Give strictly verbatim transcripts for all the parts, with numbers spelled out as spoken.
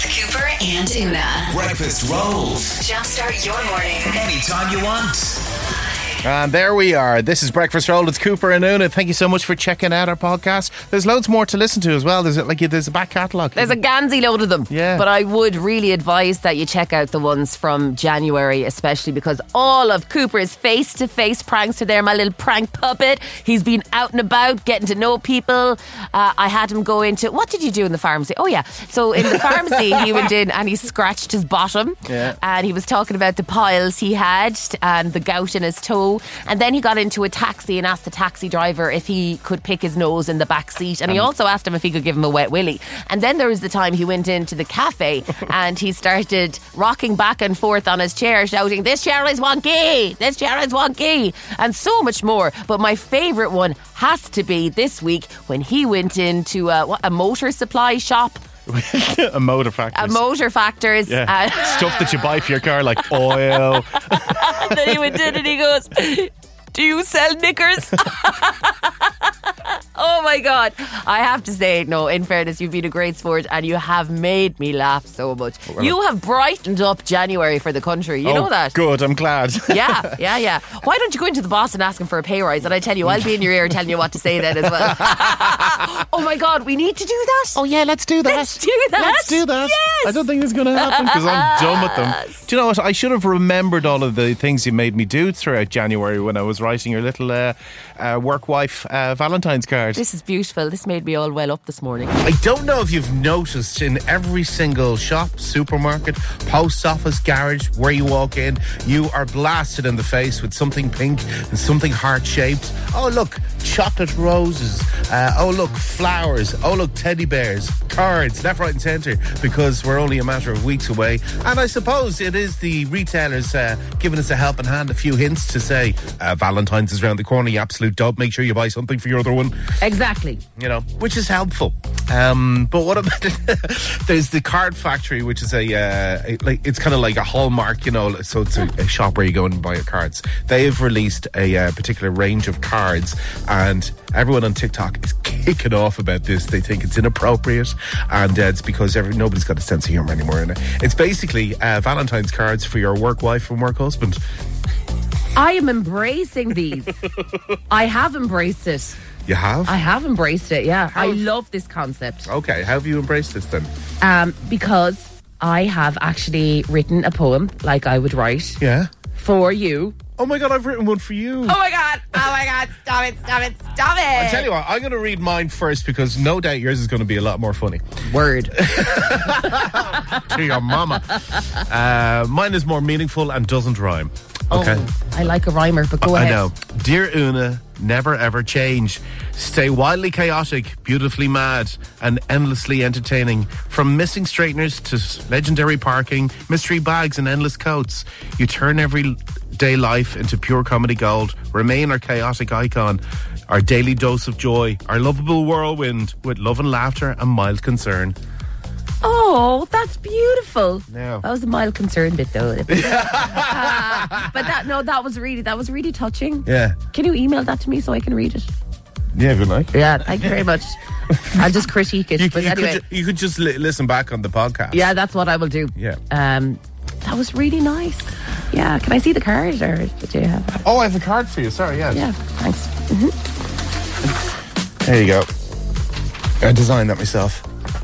Cooper and Una. Breakfast rolls. Jumpstart your morning. Anytime you want. And there we are. This is Breakfast Roll. It's Cooper and Una. Thank you so much for checking out our podcast. There's loads more to listen to as well. There's like there's a back catalogue. There's a ganzy load of them. Yeah. But I would really advise that you check out the ones from January, especially because all of Cooper's face-to-face pranks are there. My little prank puppet. He's been out and about, getting to know people. Uh, I had him go into... What did you do in the pharmacy? Oh, yeah. So in the pharmacy, he went in and he scratched his bottom. Yeah. And he was talking about the piles he had and the gout in his toe. And then he got into a taxi and asked the taxi driver if he could pick his nose in the back seat. And he also asked him if he could give him a wet willy. And then there was the time he went into the cafe and he started rocking back and forth on his chair, shouting, "This chair is wonky! This chair is wonky!" And so much more. But my favourite one has to be this week when he went into a, what, a motor supply shop. a motor factors. A motor factors. Yeah. Uh, Stuff that you buy for your car, like oil. and then he went in and he goes, "Do you sell knickers?" Oh my God. I have to say, no, in fairness, you've been a great sport and you have made me laugh so much. You have brightened up January for the country. You oh, know that? Good, I'm glad. Yeah, yeah, yeah. Why don't you go into the boss and ask him for a pay rise? And I tell you, I'll be in your ear telling you what to say then as well. Oh my God, we need to do that. Oh yeah, let's do that. Let's do that. Let's do that. Yes. I don't think it's going to happen because I'm done with them. Do you know what? I should have remembered all of the things you made me do throughout January when I was writing your little uh, uh, work wife uh, Valentine's card. This is beautiful. This made me all well up this morning. I don't know if you've noticed in every single shop, supermarket, post office, garage, where you walk in, you are blasted in the face with something pink and something heart-shaped. Oh, look, chocolate roses. Uh, oh, look, flowers. Oh, look, teddy bears, cards, left, right and centre, because we're only a matter of weeks away. And I suppose it is the retailers uh, giving us a helping hand, a few hints to say, uh, Valentine's is around the corner, you absolute dope. Make sure you buy something for your other one. Exactly. You know, which is helpful. Um, but what about there's the Card Factory, which is a, uh, a like it's kind of like a Hallmark, you know, so it's a, a shop where you go and buy your cards. They've released a uh, particular range of cards, and everyone on TikTok is kicking off about this. They think it's inappropriate, and uh, it's because every, nobody's got a sense of humour anymore. And it's basically uh, Valentine's cards for your work wife and work husband. I am embracing these. I have embraced it. You have? I have embraced it, yeah. How? I love this concept. Okay, how have you embraced this then? Um, because I have actually written a poem, like I would write, Yeah. for you. Oh my God, I've written one for you. Oh my God, oh my God, stop it, stop it, stop it. I tell you what, I'm going to read mine first because no doubt yours is going to be a lot more funny. Word. To your mama. Uh, mine is more meaningful and doesn't rhyme. Okay. Oh, I like a rhymer, but go I ahead. know. Dear Una, never ever change. Stay wildly chaotic, beautifully mad, and endlessly entertaining. From missing straighteners to legendary parking, mystery bags, and endless coats, you turn everyday life into pure comedy gold. Remain our chaotic icon, our daily dose of joy, our lovable whirlwind with love and laughter and mild concern. Oh, that's beautiful. No. That was a mild concern bit though. uh, but that no, that was really that was really touching. Yeah. Can you email that to me so I can read it? Yeah, if you like. Yeah, thank you very much. I'll just critique it. You, but you anyway, could, ju- you could just li- listen back on the podcast. yeah, that's what I will do. Yeah. Um, that was really nice. Yeah, can I see the card or did you have it? Oh, I have a card for you. Sorry, yes. Yeah, thanks. Mm-hmm. There you go. I designed that myself.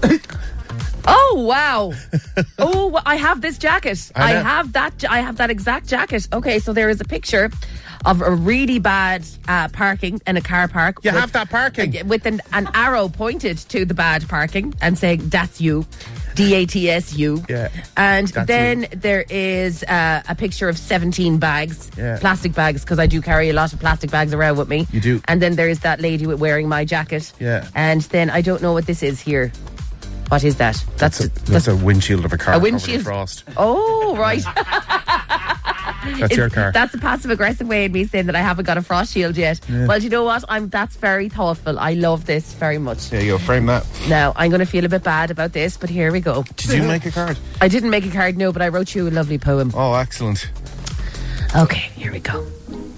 Oh wow! Oh, well, I have this jacket. I I, know. have that. I have that exact jacket. Okay, so there is a picture of a really bad uh, parking in a car park. You with, have that parking. with an, an arrow pointed to the bad parking and saying "That's you." D A T S U. Yeah. And That's then you. there is uh, a picture of seventeen bags, Yeah. plastic bags, because I do carry a lot of plastic bags around with me. You do. And then there is that lady with wearing my jacket. Yeah. And then I don't know what this is here. What is that? That's a, that's a windshield of a car. A covered in windshield. frost. Oh, right. That's your car. That's a passive aggressive way of me saying that I haven't got a frost shield yet. Yeah. Well, you know what? I'm. That's very thoughtful. I love this very much. There you go. Frame that. Now, I'm going to feel a bit bad about this, but here we go. Did you make a card? I didn't make a card, no, but I wrote you a lovely poem. Oh, excellent. Okay, here we go.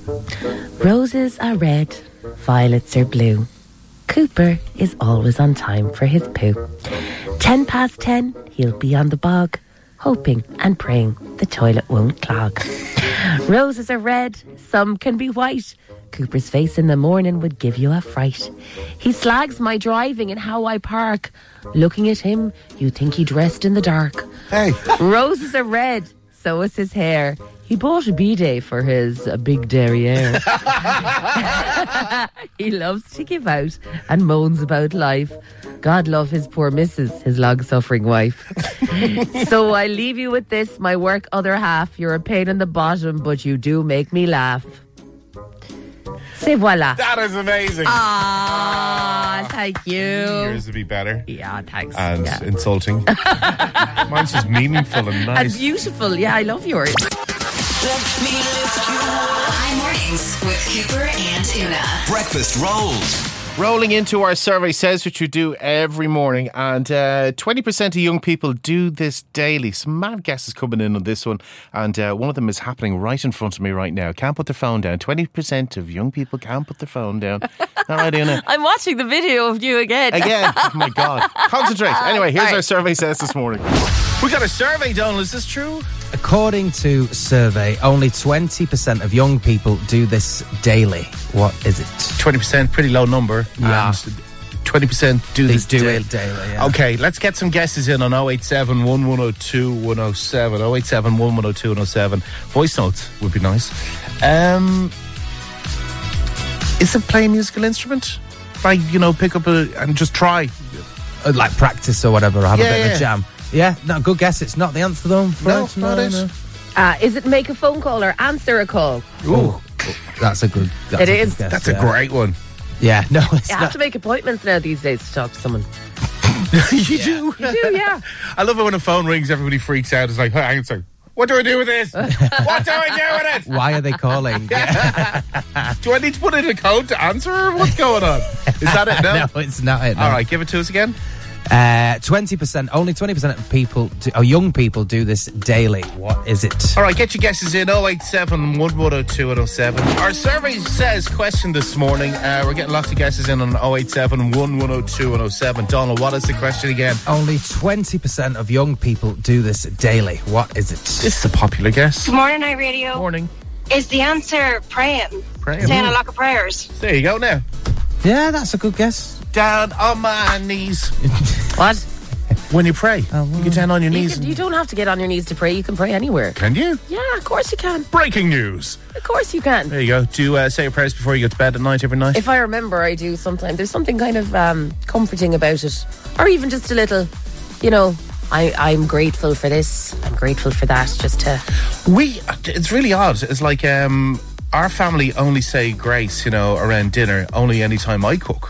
Roses are red, violets are blue. Cooper is always on time for his poo. Ten past ten, he'll be on the bog, hoping and praying the toilet won't clog. Roses are red, some can be white. Cooper's face in the morning would give you a fright. He slags my driving and how I park. Looking at him, you'd think he dressed in the dark. Hey. Roses are red, so is his hair. He bought a B-day for his uh, big derriere. He loves to give out and moans about life. God love his poor missus, his long-suffering wife. So I leave you with this, my work other half. You're a pain in the bottom, but you do make me laugh. C'est voilà. That is amazing. Ah, thank you. Yours would be better. Yeah, thanks. And yeah. insulting. Mine's just meaningful and nice. And beautiful. Yeah, I love yours. High mornings with Cooper and Una. Breakfast rolls. Rolling into our survey says what you do every morning, and uh, twenty percent of young people do this daily. Some mad guesses coming in on this one, and uh, one of them is happening right in front of me right now. Can't put their phone down. twenty percent of young people can't put their phone down. All right, Una. I'm watching the video of you again. Again. Oh my God. Concentrate. Anyway, here's Right. our survey says this morning. We got a survey, Donald. Is this true? According to survey, only twenty percent of young people do this daily. What is it? twenty percent, pretty low number. Yeah. And twenty percent do They this do daily. it daily, yeah. Okay, let's get some guesses in on oh eight seven, one one oh two, one oh seven. oh eight seven, one one oh two, one oh seven. Voice notes would be nice. Um, is it play a musical instrument? Like, you know, pick up a, and just try. Uh, Like practice or whatever, or have Yeah, a bit of yeah. a jam. Yeah, no, good guess. It's not the answer though. No, Right? not it. Uh, is it make a phone call or answer a call? Ooh, That's a good. That's It a good is. guess, that's yeah. a great one. Yeah, no, it's You have not. to make appointments now these days to talk to someone. You do? You do, yeah. I love it when a phone rings, everybody freaks out. It's like, hey, hang on a second. What do I do with this? What do I do with it? Why are they calling? Yeah. Do I need to put in a code to answer? Or what's going on? Is that it? No? No, it's not it. No. All right, give it to us again. Uh, twenty percent, only twenty percent of people, do, or young people, do this daily. What is it? All right, get your guesses in oh eight seven, one one oh two, one oh seven. Our survey says question this morning. Uh, we're getting lots of guesses in on oh eight seven, one one oh two, one oh seven. Donald, what is the question again? Only twenty percent of young people do this daily. What is it? This is a popular guess. Good morning, Night Radio. Morning. Is the answer praying? Praying. Saying a lot of prayers. There you go now. Yeah, that's a good guess. Down on my knees. What? When you pray, you get down on your You, knees. can, you don't have to get on your knees to pray. You can pray anywhere. Can you? Yeah, of course you can. Breaking news. Of course you can. There you go. Do you uh, say your prayers before you go to bed at night every night? If I remember, I do sometimes. There's something kind of um, comforting about it. Or even just a little, you know, I, I'm grateful for this. I'm grateful for that. Just to... We, it's really odd. It's like um, our family only say grace, you know, around dinner, only any time I cook.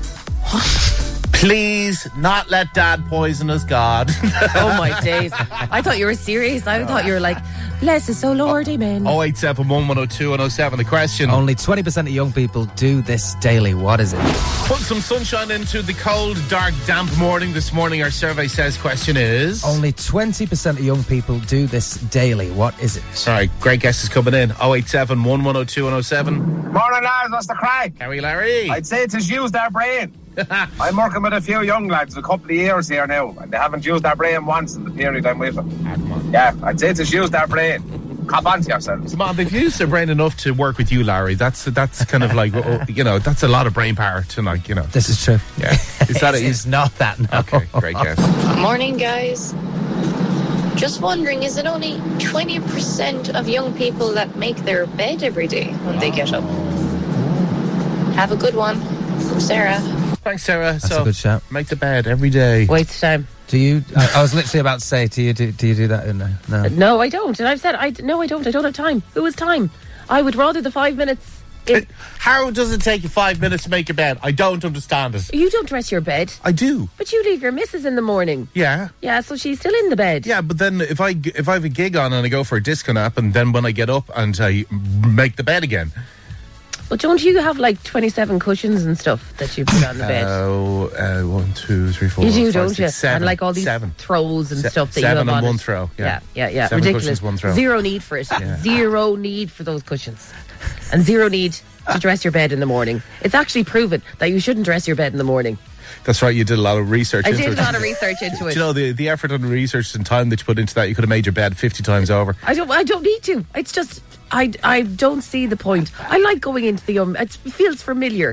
Please not let Dad poison us, God. Oh my days. I thought you were serious. I thought you were like, bless us, oh Lord, amen. oh eight seven, one one oh two, one oh seven. The question. Only twenty percent of young people do this daily. What is it? Put some sunshine into the cold, dark, damp morning. This morning our survey says question is... Only twenty percent of young people do this daily. What is it? Sorry, great guesses coming in. oh eight seven, one one oh two, one oh seven. Morning, lads. What's the crack? How are you, Larry? I'd say it's used their brain. I'm working with a few young lads a couple of years here now, and they haven't used their brain once in the period I'm with them. Ah, come on. Yeah, I'd say it's used their brain. Cop on to yourselves. Come on, they've used their brain enough to work with you, Larry. That's that's kind of like, oh, you know, that's a lot of brain power to, like, you know. This is true. Yeah. Is that it? It's not that, no. Okay, great guess. Morning, guys. Just wondering, is it only twenty percent of young people that make their bed every day when they get up? Have a good one. From Sarah. Thanks, Sarah. That's so, a good shout. make the bed every day. Waste of time. Do you? I, I was literally about to say, do you do, do you do that? In there? No. No, I don't. And I've said, I no, I don't. I don't have time. Who has time? I would rather the five minutes. It- How does it take you five minutes to make your bed? I don't understand it. You don't dress your bed, I do. but you leave your missus in the morning. Yeah. Yeah, so she's still in the bed. Yeah, but then if I if I have a gig on and I go for a disco nap, and then when I get up and I make the bed again. But don't you have like twenty-seven cushions and stuff that you put on the bed? Oh, uh, one, two, three, four, You do, five, don't six, you? seven, and like all these seven. throws and Se- stuff that you seven have on and one it. throw, yeah. yeah, yeah, yeah. Seven Ridiculous. cushions, one throw. Zero need for it. Zero need for those cushions, and zero need to dress your bed in the morning. It's actually proven that you shouldn't dress your bed in the morning That's right, you did a lot of research I into did it. a lot of research into Do it. you know, the, the effort and research and time that you put into that, you could have made your bed fifty times over. I don't. I don't need to. It's just. I. I don't see the point. I like going into the um. It feels familiar.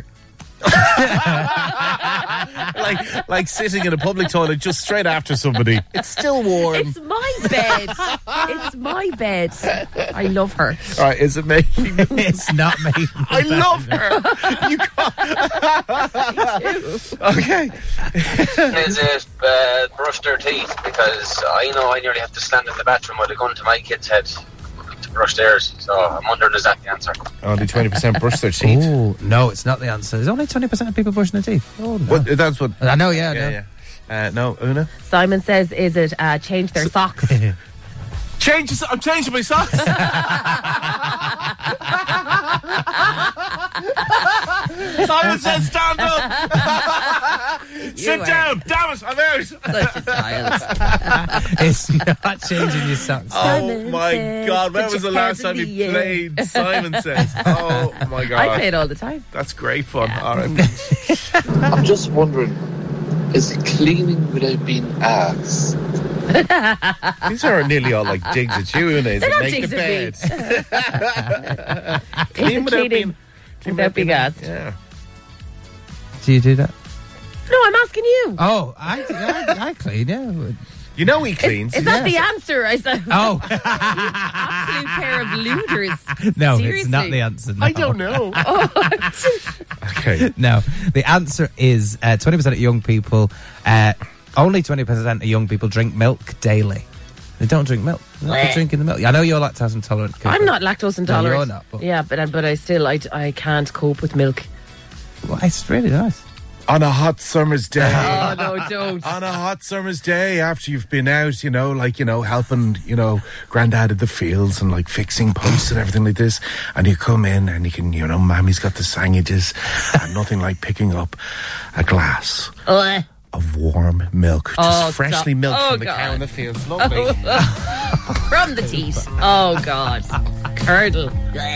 like like sitting in a public toilet just straight after somebody. It's still warm. It's my bed. It's my bed. I love her. All right, is it making? It's not me. I love her. You can't. Okay. Is it uh, brush their teeth? Because I know I nearly have to stand in the bathroom with a gun to my kid's head to brush theirs. So I'm wondering, is that the answer? Only twenty percent brush their teeth. Oh, no, it's not the answer. There's only twenty percent of people brushing their teeth. Oh, no. What, that's what. I know, yeah, I know. Yeah, yeah. Uh, no, Una. Simon says, "Is it uh, change their socks?" Change. I'm changing my socks. Simon says, stand up. Sit are- down. Damn it, I'm out. Such a child. It's not changing your socks. Oh Simon my says, God! When put was the your last hands time in you the air. played Simon Says? Oh my God! I play it all the time. That's great fun. All right. I'm just wondering, is it cleaning without being asked? These are nearly all like digs at you, Una. Is They're it not make digs the at bed? Is Clean it without cleaning being. clean without being asked? Yeah. Do you do that? No, I'm asking you. Oh, I, I, I clean, yeah. You know he cleans. Is that the answer? I said. Oh. Absolute pair of looters. No, Seriously? it's not the answer. No. I don't know. Okay. No, the answer is uh, twenty percent of young people, uh, only twenty percent of young people drink milk daily. They don't drink milk. They're not Blech. drinking the milk. I know you're lactose intolerant. Cooper. I'm not lactose intolerant. No, you're not, but- Yeah, but but I still I, I can't cope with milk. Well, it's really nice. On a hot summer's day. Oh no, don't. On a hot summer's day after you've been out, you know, like, you know, helping, you know, granddad at the fields and like fixing posts and everything like this. And you come in and you can, you know, Mammy's got the sandwiches and nothing like picking up a glass Uh, of warm milk. Just Oh, freshly stop. milked Oh, from the God. cow in the fields. Lovely. from the teat. Oh God, curdle.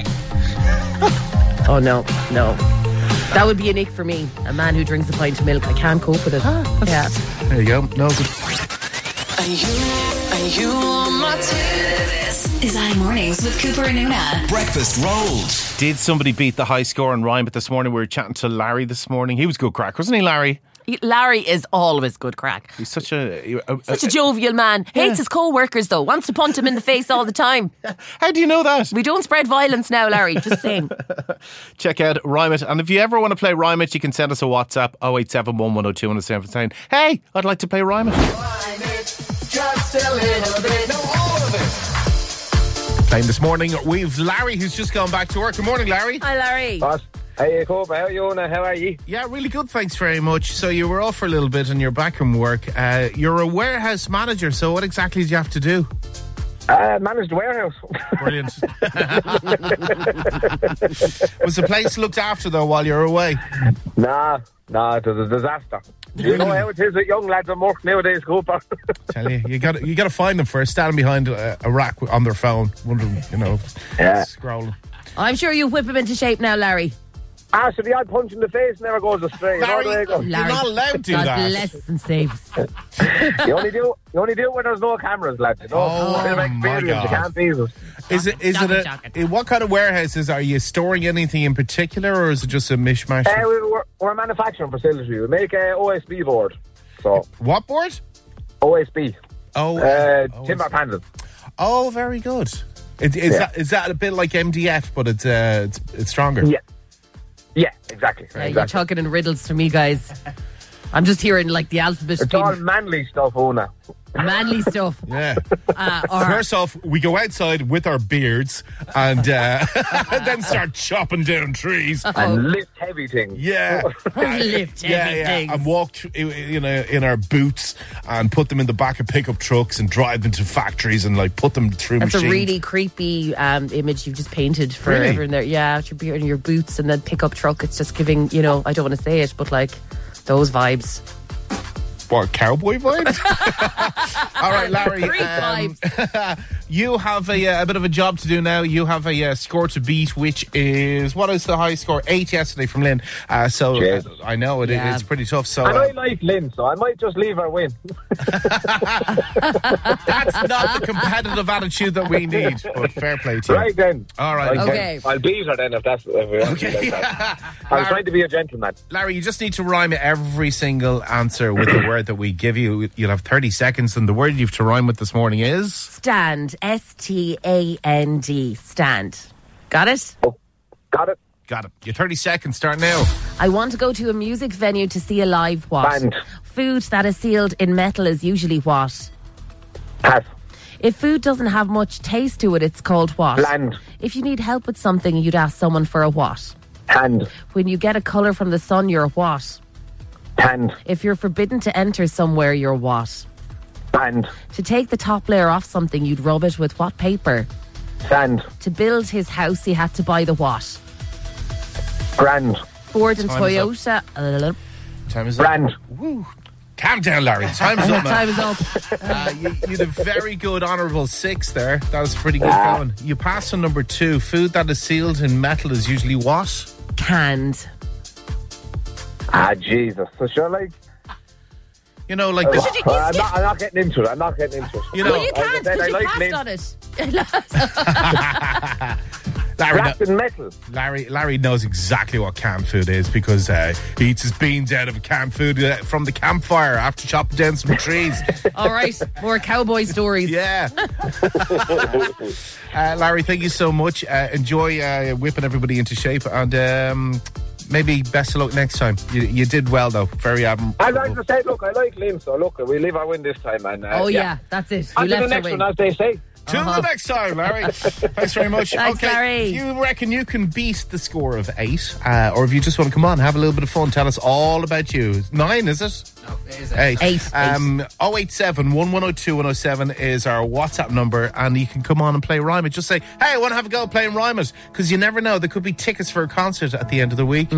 Oh no, no. That would be an ick for me. A man who drinks a pint of milk, I can't cope with it. Yeah. There you go. No good. Are you, are you on my team? This is iMornings with Cooper and Una. Breakfast rolls. Did somebody beat the high score in Rhyme? But this morning we were chatting to Larry this morning. He was good crack, wasn't he, Larry? Larry is always good crack. He's such a... a, a Such a jovial man. Hates his co-workers though. Wants to punch him in the face all the time. How do you know that? We don't spread violence now, Larry. Just saying. Check out Rhyme It. And if you ever want to play Rhyme It, you can send us a WhatsApp oh eight seven one, one oh two, one oh seven saying, hey, I'd like to play Rhyme It. Just a little bit, no, all of it. Playing this morning, we've Larry who's just gone back to work. Good morning, Larry. Hi, Larry. Boss. Hey, Cooper, how are you, Una? How are you? Yeah, really good, thanks very much. So you were off for a little bit and you're back from work. Uh, you're a warehouse manager, so what exactly do you have to do? Uh, managed the warehouse. Brilliant. Was the place looked after, though, while you're away? Nah, nah, it was a disaster. You know how it is with young lads at work nowadays, Cooper. Tell you, you got you got to find them first, standing behind a, a rack on their phone, wondering, you know, Yeah. scrolling. I'm sure you whip him into shape now, Larry. Ah, so the odd punch in the face never goes astray. You know Larry, the way it goes. you're not allowed to do God that. bless and saves. You only do you only do it when there's no cameras, lads. You know, Oh, a bit of my experience. God. You can't beat it. Is it? Is Shocking, it a? shocking. in what kind of warehouses are you storing? Anything in particular, or is it just a mishmash? Uh, of- we, we're, we're a manufacturing facility. We make a O S B board. So what board? O S B, Oh, uh, oh, timber panel. oh, very good. It, is Yeah. that is that a bit like M D F, but it's uh, it's, it's stronger? Yeah, yeah, exactly. Yeah, you're exactly. talking in riddles to me, guys. I'm just hearing like the alphabet. It's all being manly stuff, Una. manly stuff. Yeah. Uh, or First off, we go outside with our beards and uh, then start chopping down trees. And lift heavy things. Yeah, lift yeah, heavy yeah, things. and walk th- you know in our boots and put them in the back of pickup trucks and drive them to factories and like put them through That's machines. a really creepy um, image you've just painted for Really? everyone there. Yeah, with your beard and your boots and then pickup truck. It's just giving, you know, I don't want to say it, but like those vibes. What, cowboy vibes? All right, Larry. Freak um, You have a, uh, a bit of a job to do now. You have a uh, score to beat, which is, what is the highest score? Eight yesterday from Lynn. Uh, so uh, I know it, Yeah. it's pretty tough. So And uh, I like Lynn, so I might just leave her win. that's not the competitive attitude that we need. But fair play to you. Right then. All right. Okay. Okay. I'll beat her then if that's... If we Okay. like that. I'm Larry, trying to be a gentleman. Larry, you just need to rhyme every single answer with the word that we give you. You'll have thirty seconds, and the word you've to rhyme with this morning is... Stand. S T A N D. Stand. Got it? Oh, got it? Got it. Your thirty seconds start now. I want to go to a music venue to see a live what? Band. Food that is sealed in metal is usually what? Pass. If food doesn't have much taste to it, it's called what? Bland. If you need help with something, you'd ask someone for a what? Hand. When you get a colour from the sun, you're what? Hand. If you're forbidden to enter somewhere, you're what? Band. To take the top layer off something, you'd rub it with what paper? Sand. To build his house, he had to buy the what? Grand. Ford and Time is Toyota. Uh, Time is up. Brand. Woo. Calm down, Larry. Time's up, man. time is up. Uh, you, you did a very good honourable six there. That was pretty good going. You passed on number two. Food that is sealed in metal is usually what? Canned. Ah, Jesus. So sure, like... You know, like... Uh, the- you- I'm, not, I'm not getting into it. I'm not getting into it. You know, Well, you I- can't then I because you like passed Lynn. on it. Larry, Wrapped in metal. Larry, Larry knows exactly what canned food is because uh, he eats his beans out of canned food uh, from the campfire after chopping down some trees. All right, more cowboy stories. Yeah. uh, Larry, thank you so much. Uh, enjoy uh, whipping everybody into shape, and um, maybe best of luck next time. You, you did well, though. Very admirable. I like to say, look, I like Lynn, so look, we leave our win this time. And, uh, Oh yeah, that's it. On You to the left her next win. one, as they say. Till the next time, Larry. Thanks very much. Thanks, okay, Larry. if you reckon you can beat the score of eight, uh, or if you just want to come on, have a little bit of fun, tell us all about you. Nine, is it? No, it is Eight. Eight. Um, oh eight seven, one one oh two, one oh seven is our WhatsApp number, and you can come on and play Rhyme It. Just say, hey, I want to have a go playing Rhyme It, because you never know, there could be tickets for a concert at the end of the week.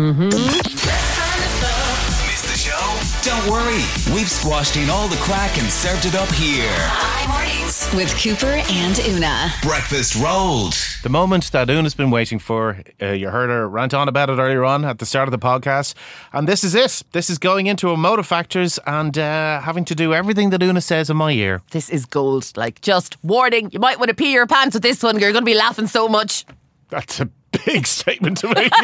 Missed the show? Don't worry. We've squashed in all the crack and served it up here. Hi mornings with Cooper and Una. Breakfast rolled. The moment that Una's been waiting for. Uh, you heard her rant on about it earlier on at the start of the podcast. And this is it. This is going into a Motor Factors and uh, having to do everything that Una says in my ear. This is gold. Like, just warning, you might want to pee your pants with this one. You're going to be laughing so much. That's a big statement to make.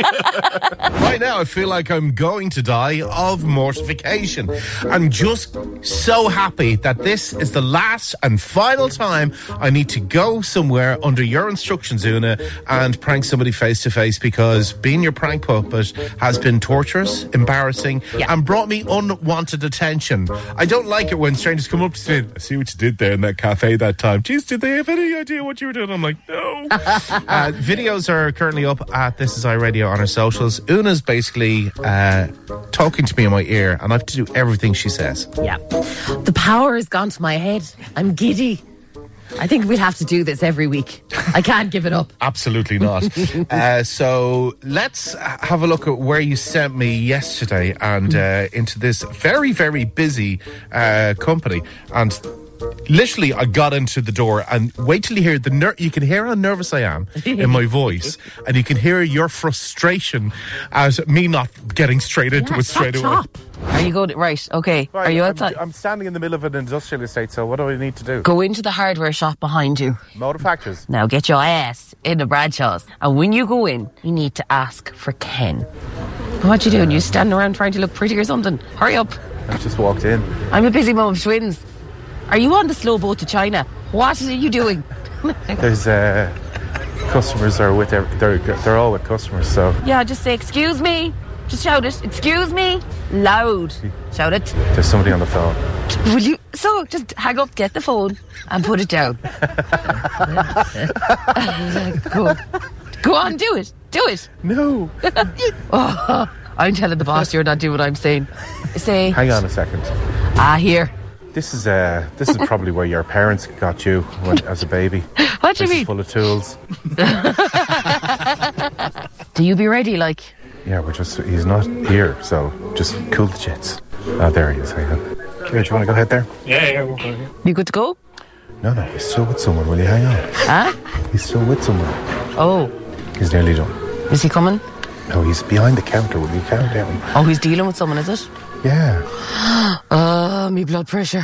Right now, I feel like I'm going to die of mortification. I'm just so happy that this is the last and final time I need to go somewhere under your instructions, Una, and prank somebody face to face, because being your prank puppet has been torturous, embarrassing, Yeah. and brought me unwanted attention. I don't like it when strangers come up to me. I see what you did there in that cafe that time. Jeez, did they have any idea what you were doing? I'm like, no. uh, videos are currently up at This Is iRadio on our socials. Una's basically uh, talking to me in my ear, and I have to do everything she says. Yeah. The power has gone to my head. I'm giddy. I think we'll have to do this every week. I can't give it up. Absolutely not. uh, so let's have a look at where you sent me yesterday and uh, into this very, very busy uh, company. And literally, I got into the door, and wait till you hear the ner- you can hear how nervous I am in my voice, and you can hear your frustration as me not getting straight into Yeah, it straight chop, away. chop. Are you good? Right, okay. Are you outside? I'm, I'm standing in the middle of an industrial estate, so what do I need to do? Go into the hardware shop behind you. Motor Factors. Now get your ass in the Bradshaw's. And when you go in, you need to ask for Ken. What you doing? You standing around trying to look pretty or something? Hurry up. I just walked in. I'm a busy mum of twins. Are you on the slow boat to China? What are you doing? There's uh, customers are with their, they're they're all with customers, so Yeah, just say, excuse me. Just shout it. Excuse me. Loud. Shout it. there's somebody on the phone. Will you? So, just hang up, get the phone, and put it down. Go. Go on, do it. Do it. No. Oh, I'm telling the boss you're not doing what I'm saying. Say, Hang on a second. ah, here. This is uh, this is probably where your parents got you when, as a baby. What do you This is mean? full of tools. Do you be ready, like? Yeah, we're just, he's not here, so just cool the jets. Oh, there he is. Hang on. Here, do you want to go ahead there? You good to go? No, no, he's still with someone. Will you hang on? Huh? He's still with someone. Oh. He's nearly done. Is he coming? No, he's behind the counter. Will you count down? Oh, he's dealing with someone, is it? Yeah. Oh, me blood pressure.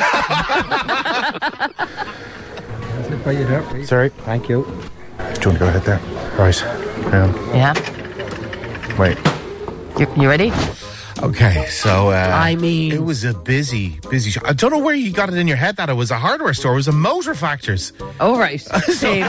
Sorry. Thank you. Do you want to go ahead there? Right. Um, Yeah. wait. You, you ready? Okay, so uh, I mean, it was a busy, busy show. I don't know where you got it in your head that it was a hardware store. It was a Motor Factors. Oh, right. Same.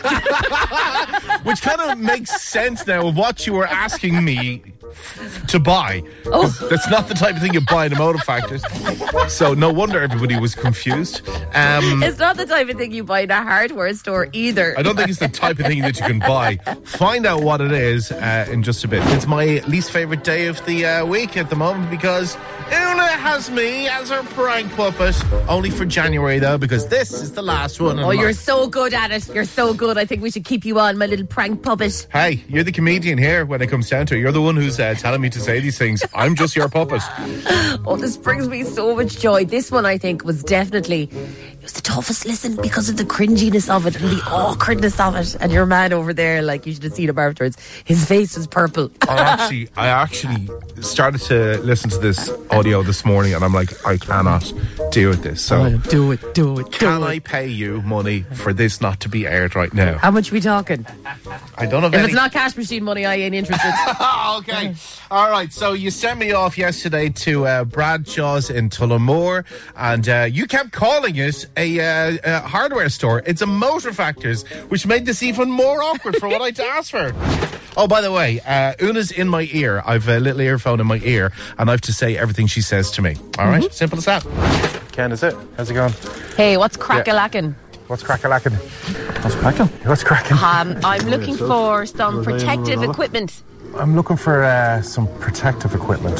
Which kind of makes sense now of what you were asking me to buy. Oh. That's not the type of thing you buy in a Motor Factors. So no wonder everybody was confused. Um, It's not the type of thing you buy in a hardware store either. I don't think it's the type of thing that you can buy. Find out what it is uh, in just a bit. It's my least favourite day of the uh, week at the moment because Una has me as her prank puppet. Only for January though, because this is the last one. Oh, you're so good at it. You're so good. I think we should keep you on, my little prank puppet. Hey, you're the comedian here when it comes down to it. You're the one who's uh, telling me to say these things. I'm just your puppet. Oh, this brings me so much joy. This one, I think, was definitely... It was the toughest listen because of the cringiness of it and the awkwardness of it. And your man over there, like, you should have seen him afterwards. His face was purple. I actually, I actually started to listen to this audio this morning and I'm like, I cannot deal with this. So Oh, do it, do it, do can it. I pay you money for this not to be aired right now? How much are we talking? I don't have If any. it's not cash machine money, I ain't interested. Okay. All right. So you sent me off yesterday to uh, Bradshaw's in Tullamore, and uh, you kept calling it a, uh, a hardware store. It's a Motor Factors, which made this even more awkward for what I asked for. Oh, by the way, uh, Una's in my ear. I've a little earphone in my ear, and I have to say everything she says to me. All right? Simple as that. Ken, is it? How's it going? Hey, what's crack-a-lackin'? What's crack-a-lackin'? What's cracking? What's cracking? Um, I'm looking for some protective equipment I'm looking for uh, some protective equipment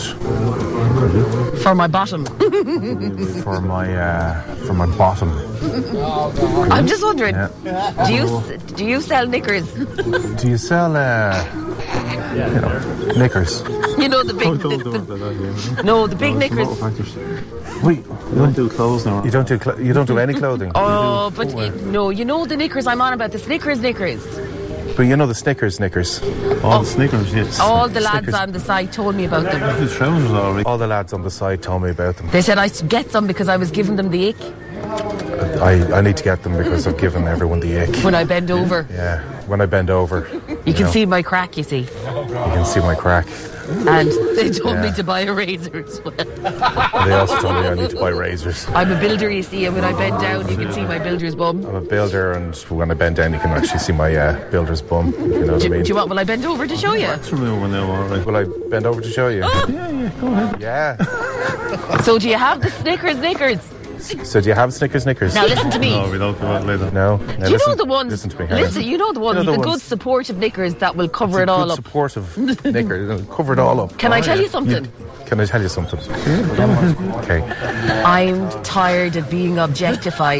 for my bottom. for my uh, for my bottom. I'm just wondering, Yeah. do you do you sell knickers? Do you sell uh, you know, knickers? You know the big, the, the, no, the big knickers. Wait, you don't do clothes now. You don't do cl- you don't do any clothing. Oh, but you, no, you know the knickers I'm on about, the Snickers knickers. But you know the Snickers knickers. All the Snickers, yes. All the lads Snickers. on the side told me about them. The trousers all right. All the lads on the side told me about them. They said I should get some because I was giving them the ick I, I need to get them because I've given everyone the ick. when I bend over. Yeah, when I bend over. You can know, see my crack, you see. You can see my crack. And they told me Yeah. to buy a razor as well. They also told me I need to buy razors. I'm a builder, you see, and when I bend down, you can see my builder's bum. I'm a builder, and when I bend down, you can actually see my uh, builder's bum. If you know what Do, I mean. do you want, will I bend over to show you? Wax remover now, all right. Will I bend over to show you? Yeah, yeah, go ahead. Yeah. So do you have the Snickers knickers? So do you have Snickers Snickers? Now listen to me. No, we don't do that later. No. Now Do you listen, know the ones? Listen to me. hang on. Listen, you know the ones, You know the the, good ones- supportive knickers that will cover it It's a all good up. supportive knicker. It'll cover it all up. Can I Oh, tell yeah. you something? Can I tell you something? Okay. I'm tired of being objectified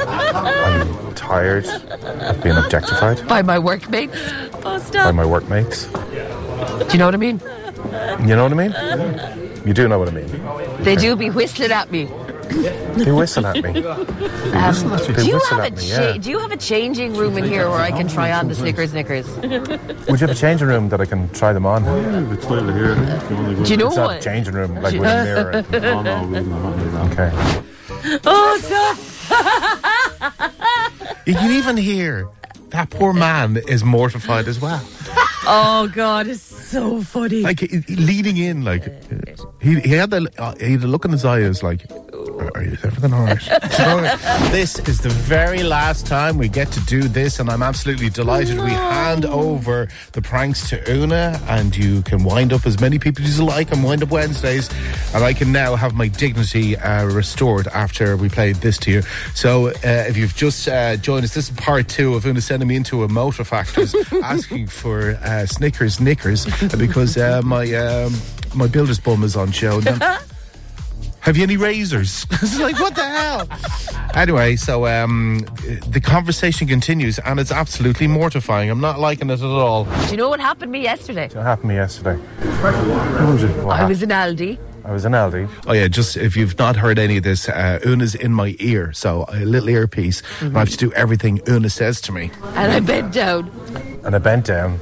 I'm tired of being objectified by my workmates. Oh, by stop. my workmates. Do you know what I mean? You know what I mean? You do know what I mean. They do be whistling at me. They whistle at me. Um, They do you whistle have a at me, cha- yeah. do you have a changing room in here where I can try on the Snickers knickers? Would you have a changing room that I can try them on? Yeah, the toilet here. If you want to go Do you know It's not a what? changing room, like with a mirror. Oh, no, we don't have that. Okay. Oh, stop. You can even hear that poor man is mortified as well. Oh, God, it's so funny. Like, he- he leading in, like, he, he, had the, uh, he had a look in his eye, it was like, are you everything all right? This is the very last time we get to do this, and I'm absolutely delighted. We hand over the pranks to Una, and you can wind up as many people as you like on Wind Up Wednesdays, and I can now have my dignity uh, restored after we played this to you. So uh, if you've just uh, joined us, this is part two of Una sending me into a Motor Factors asking for uh, Snickers knickers because uh, my um, my builder's bum is on show. Have you any razors? It's like, what the hell? Anyway, so um, the conversation continues, and it's absolutely mortifying. I'm not liking it at all. Do you know what happened to me yesterday? What happened to me yesterday? I was in Aldi. I was in Aldi. Oh yeah, just if you've not heard any of this, uh, Una's in my ear, so a little earpiece. Mm-hmm. And I have to do everything Una says to me. And I bent down. And I bent down.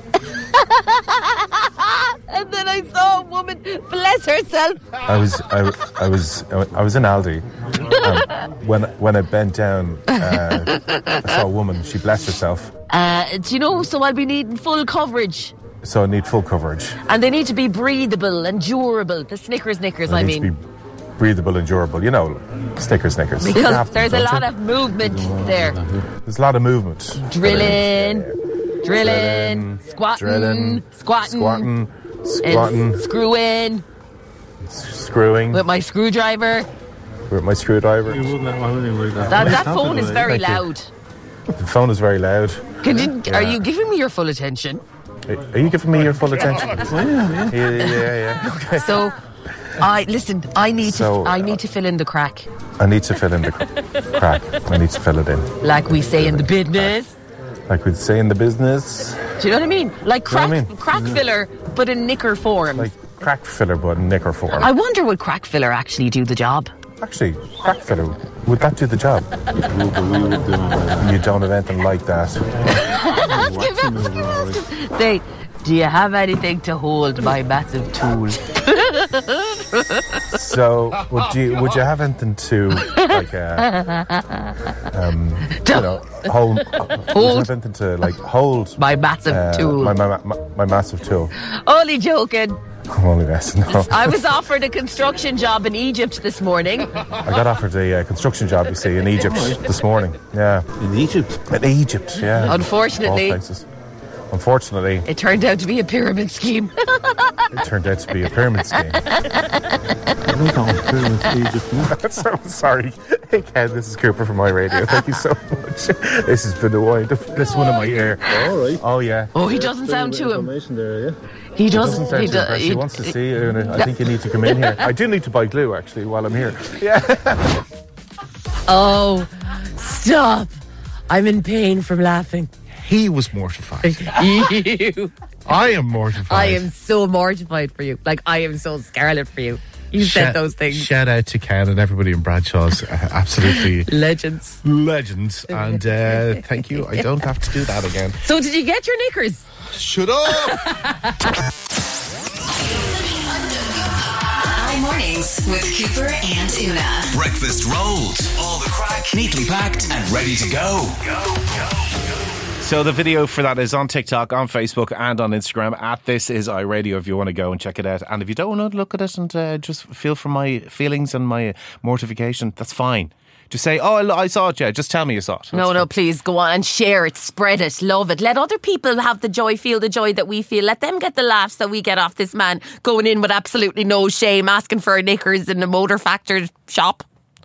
And then I saw a woman, bless herself. I was, I, I was, I was in Aldi. Um, when when I bent down, uh, I saw a woman. She blessed herself. Uh, do you know? So I'll be needing full coverage. So I need full coverage. And they need to be breathable and durable. The Snickers knickers, They I need mean. to be breathable and durable. You know, Snickers, Snickers. You Because have to, there's a don't lot you? of movement there. There's a lot of movement. Drilling, drilling, squatting, drilling, squatting, squatting, and squatting, screwing screwing with my screwdriver. with my screwdriver. That, that phone is very Thank you. loud. The phone is very loud. Can you, Are Yeah. you giving me your full attention? Are you giving me your full attention? yeah, yeah, yeah, yeah. Okay. So, I listen. I need So, to. I need to fill in the crack, I need to fill in the cr- crack. I need to fill it in. like we say in the business. Like we'd say in the business. Do you know what I mean? Like Do you know crack, what I mean? crack filler, but in knicker form. Like crack filler, but in knicker form. I wonder would crack filler actually do the job? Actually, crack filler, would that do the job? You don't have anything like that. Say, do you have anything to hold my massive tool? So, would you would you have anything to like, uh, um, you know, hold? Would you have anything to like hold my massive uh, tool? My, my, my, my massive tool. Only joking. I'm only messing. No. I was offered a construction job in Egypt this morning. I got offered a uh, construction job, you see, in Egypt this morning. Yeah. In Egypt? In Egypt, yeah. Unfortunately. All places. Unfortunately, It turned out to be a pyramid scheme. it turned out to be a pyramid scheme. So sorry. Hey, Ken, this is Cooper from my radio. Thank you so much. This has been the wind up. This one in my ear. All right. Oh, yeah. Oh, he doesn't sound to him. There, yeah. He It doesn't. doesn't sound he too do- impressed. He he- wants to see you, and I think you need to come in here. I do need to buy glue, actually, while I'm here. Yeah. Oh, stop! I'm in pain from laughing. He was mortified. You. I am mortified. I am so mortified for you. Like, I am so scarlet for you. You said Shout- those things. Shout out to Ken and everybody in Bradshaw's. Uh, absolutely Legends. legends. And uh, thank you. I don't have to do that again. So, did you get your knickers? Shut up! I Mornings with Cooper and Una. Breakfast rolls. All the crack neatly packed and ready to go. So the video for that is on TikTok, on Facebook and on Instagram at This Is iRadio if you want to go and check it out. And if you don't want to look at it and uh, just feel for my feelings and my mortification, that's fine. Just say, oh, I I saw it, yeah. Just tell me you saw it. No, no, please go on and share it, spread it, love it. Let other people have the joy, feel the joy that we feel. Let them get the laughs that we get off this man going in with absolutely no shame, asking for knickers in a motor factor shop.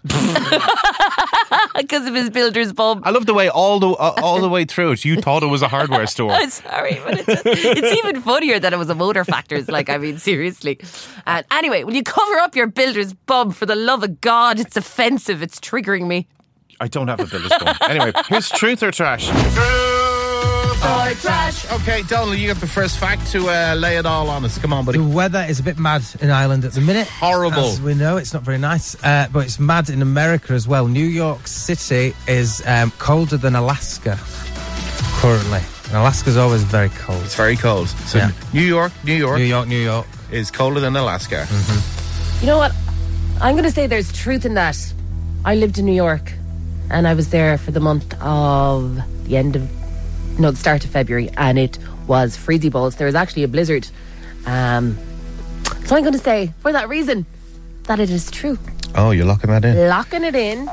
Because of his builder's bum. I love the way all the uh, all the way through it, you thought it was a hardware store. I'm sorry, but it's, it's even funnier that it was a motor factors. Like, I mean, seriously. And anyway, will you cover up your builder's bum? For the love of God, it's offensive. It's triggering me. I don't have a builder's bum. Anyway, here's Truth or Trash. Boy, trash. Okay, Donald, you got the first fact to uh, lay it all on us. Come on, buddy. The weather is a bit mad in Ireland at the minute. Horrible. As we know, it's not very nice, uh, but it's mad in America as well. New York City is um, colder than Alaska currently. And Alaska's always very cold. It's very cold. So Yeah. New York, New York, New York, New York. is colder than Alaska. You know what? I'm going to say there's truth in that. I lived in New York and I was there for the month of the end of, no, the start of February, and it was freezy balls. There was actually a blizzard. Um, so I'm going to say, for that reason, that it is true. Oh, you're locking that in? Locking it in.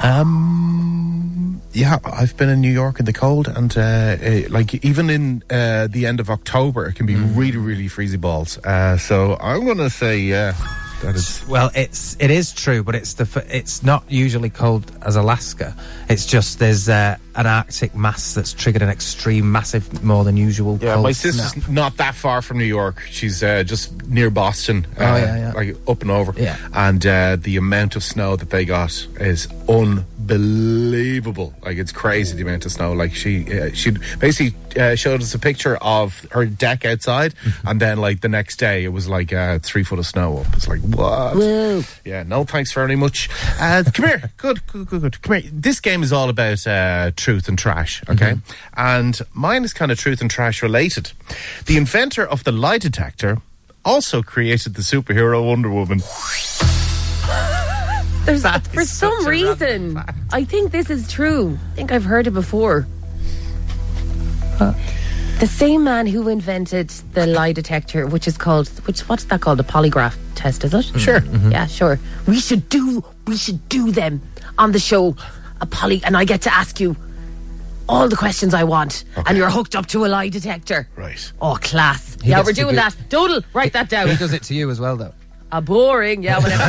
Um, yeah, I've been in New York in the cold, and uh, uh, like even in uh, the end of October, it can be really, really freezy balls. Uh, so I'm going to say, yeah, that is. Well, it's it is true, but it's the f- it's not usually cold as Alaska. It's just there's uh, an Arctic mass that's triggered an extreme, massive, more than usual. Yeah, cold my sister's snap. not that far from New York. She's uh, just near Boston. Uh, Oh, yeah, yeah. Like up and over. Yeah. And uh, the amount of snow that they got is unbelievable. unbelievable. Like, it's crazy the amount of snow. Like, she uh, she basically uh, showed us a picture of her deck outside, and then like the next day it was like uh, three foot of snow up. It's like, what? Whoa. Yeah, no thanks very much. Uh, come here. Good, good, good, good. Come here. This game is all about uh, truth and trash, okay? Mm-hmm. And mine is kind of truth and trash related. The inventor of the lie detector also created the superhero Wonder Woman. There's, for some reason, I think this is true. I think I've heard it before. Huh. The same man who invented the lie detector, which is called, which what's that called? A polygraph test, is it? Sure. Mm-hmm. Yeah, sure. We should do, we should do them on the show. A poly, and I get to ask you all the questions I want, okay. And you're hooked up to a lie detector. Right. Oh, class. He yeah, gets we're to doing do- that. Dodal, write that down. He does it to you as well, though. A boring, yeah, whatever.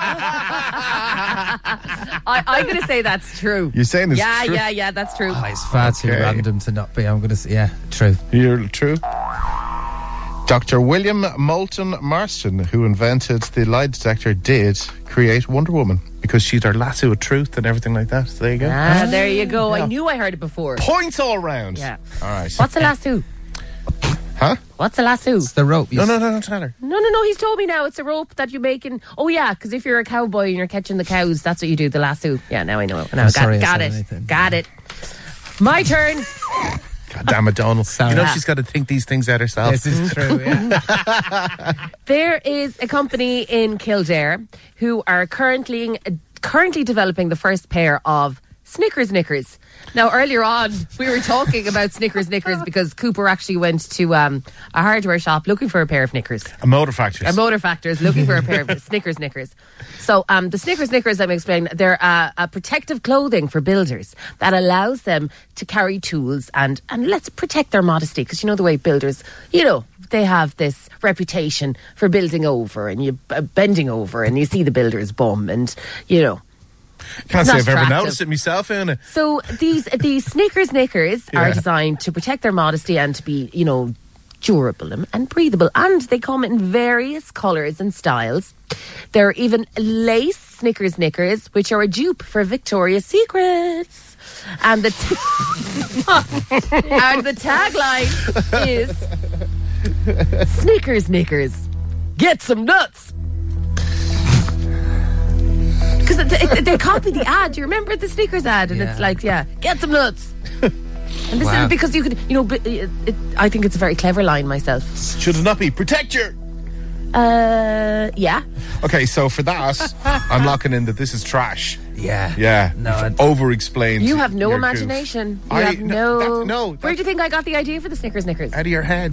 I, I'm going to say that's true. You're saying it's yeah, true? Yeah, yeah, yeah, that's true. Oh, it's far too Okay. random to not be. I'm going to say, yeah, true. You're true. Doctor William Moulton Marston, who invented the lie detector, did create Wonder Woman because she's our lasso of truth and everything like that. So there you go. Ah, there you go. Yeah. I knew I heard it before. Points all round. Yeah. All right. What's a lasso? Huh? What's a lasso? It's the rope. No, no, no, no, tell her. No, no, no. He's told me now. It's a rope that you make in. Oh yeah, because if you're a cowboy and you're catching the cows, that's what you do. The lasso. Yeah, now I know. Now I'm got, sorry I got said it. anything. Got it. My turn. God damn it, Donald. Sorry. You know Yeah. she's got to think these things out herself. This is true, yeah. There is a company in Kildare who are currently currently developing the first pair of Snickers knickers. Now, earlier on, we were talking about Snickers knickers because Cooper actually went to um, a hardware shop looking for a pair of knickers. A motor factory. A motor factors looking for a pair of Snickers knickers. So um, the Snickers knickers, I'm explaining, they're uh, a protective clothing for builders that allows them to carry tools and, and let's protect their modesty. Because you know the way builders, you know, they have this reputation for building over and you uh, bending over and you see the builder's bum and, you know. Can't Not say I've ever attractive. noticed it myself, Una. So these these Snickers knickers Yeah. are designed to protect their modesty and to be, you know, durable and, and breathable. And they come in various colours and styles. There are even lace Snickers knickers, which are a dupe for Victoria's Secrets. And the t- and the tagline is Snickers knickers. Get some nuts. Because they, they copy the ad. Do you remember the Snickers ad? And Yeah. it's like, yeah, get some nuts. And this Wow. is because you could, you know, but it, it, I think it's a very clever line myself. Should it not be protect your... Uh, yeah. Okay, so for that, I'm locking in that this is trash. Yeah. Yeah. No, I- over-explained. You have no your goof. imagination. You I- have no, no. that- no, Where do you think I got the idea for the Snickers knickers? Out of your head.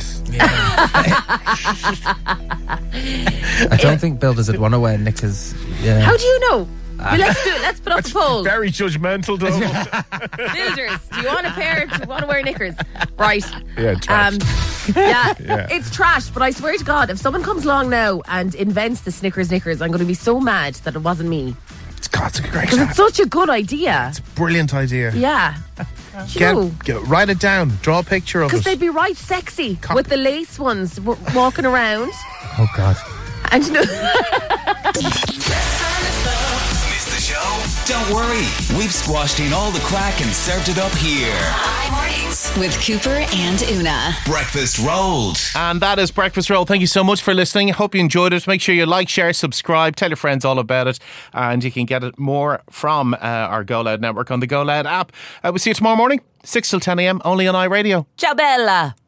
I don't think builders would want to wear knickers. Yeah. How do you know? Well, let's do it. Let's put up a poll. Very judgmental, though. Builders, do you want a pair? Do you want to wear knickers? Right. Yeah, trash. Um, yeah, Yeah. it's trash. But I swear to God, if someone comes along now and invents the Snickers knickers, I'm going to be so mad that it wasn't me It's, God, it's a great because it's such a good idea. It's a brilliant idea. Yeah. Do you Get, know? get, write it down. Draw a picture of Because it. they'd be right sexy with the lace ones w- walking around. Oh, God. And you know, Missed the show? Don't worry. We've squashed in all the crack and served it up here. Hi mornings with Cooper and Una. Breakfast rolled. And that is Breakfast Roll. Thank you so much for listening. Hope you enjoyed it. Make sure you like, share, subscribe, tell your friends all about it. And you can get it more from uh, our Go Loud network on the Go Loud app. Uh, we'll see you tomorrow morning, six till ten a.m. only on iRadio. ciao bella.